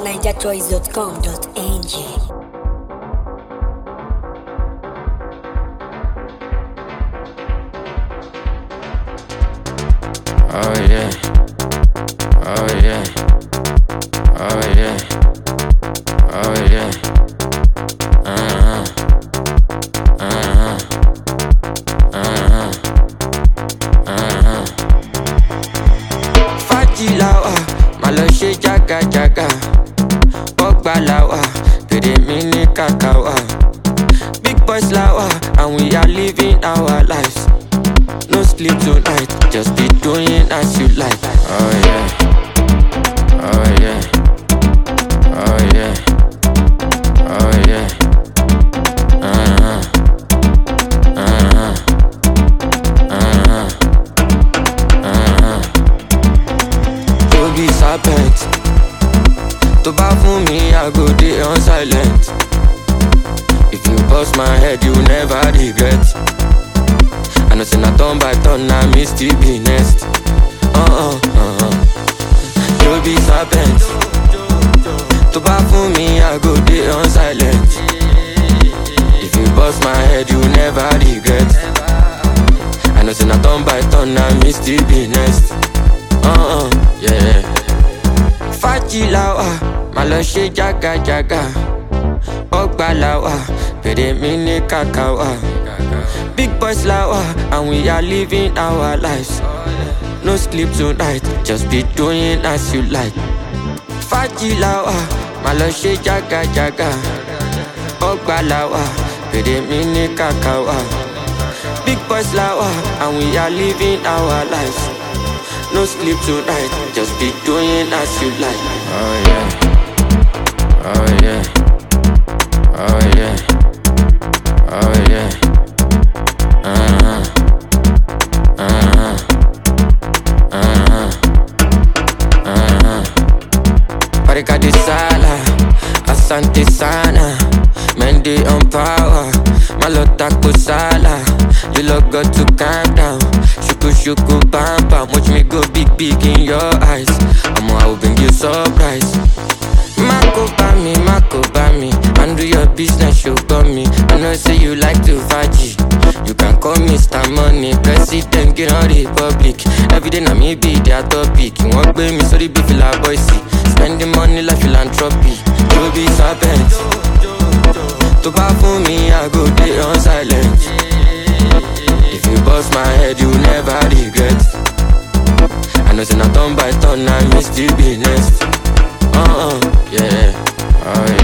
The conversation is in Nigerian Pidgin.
NigerChoice.com.ng. Oh yeah, oh yeah, oh yeah, oh yeah, uh-huh, uh-huh, uh-huh, uh-huh. Fajilawa, malo she jaga jaga, Ogbalawa, pere mini kakawa. Big boys lawa, and we are living our lives. No sleep tonight, just be doing as you like. Oh yeah, oh yeah, oh yeah, oh yeah, uh-huh, uh-huh, uh-huh, uh-huh. To be serpent, to buy for me, I go dey on silent. If you bust my head, you never regret. I know say na turn by turn, na me still be next. You be serpent. To buy for me, I go dey on silent. If you bust my head, you never regret. I know say na turn by turn, na me still be next. Yeah. Fajilawa, malo she jaga jaga. Ogbalawa, pere mini kakawa. Big boys lawa, and we are living our lives. No sleep tonight, just be doing as you like. Fajilawa, malo she jaga jaga. Ogbalawa, pere mini kakawa. Big boys lawa, and we are living our lives. No sleep tonight, just be doing as you like. Oh yeah, oh yeah, oh yeah, oh yeah. Uh-huh, uh-huh, uh-huh, uh-huh. Parika di sala, asante sana. Mendy on power, malota kusala. You look got to calm down. Shuku shuku bam bam, watch me go big big in your eyes. I will bring you surprise. Mako bami, handle your business, you got me. I know say you like to faji. You can call me Mr. Money, President, get on the public. Every day na me be their topic. You want pay me, sorry be feel like boy see. Spending money like philanthropy. You be serpent. To buy for me, I go dey on silent. If you bust my head, you never regret. I know say na turn by turn, na me still be next. Yeah, oh yeah.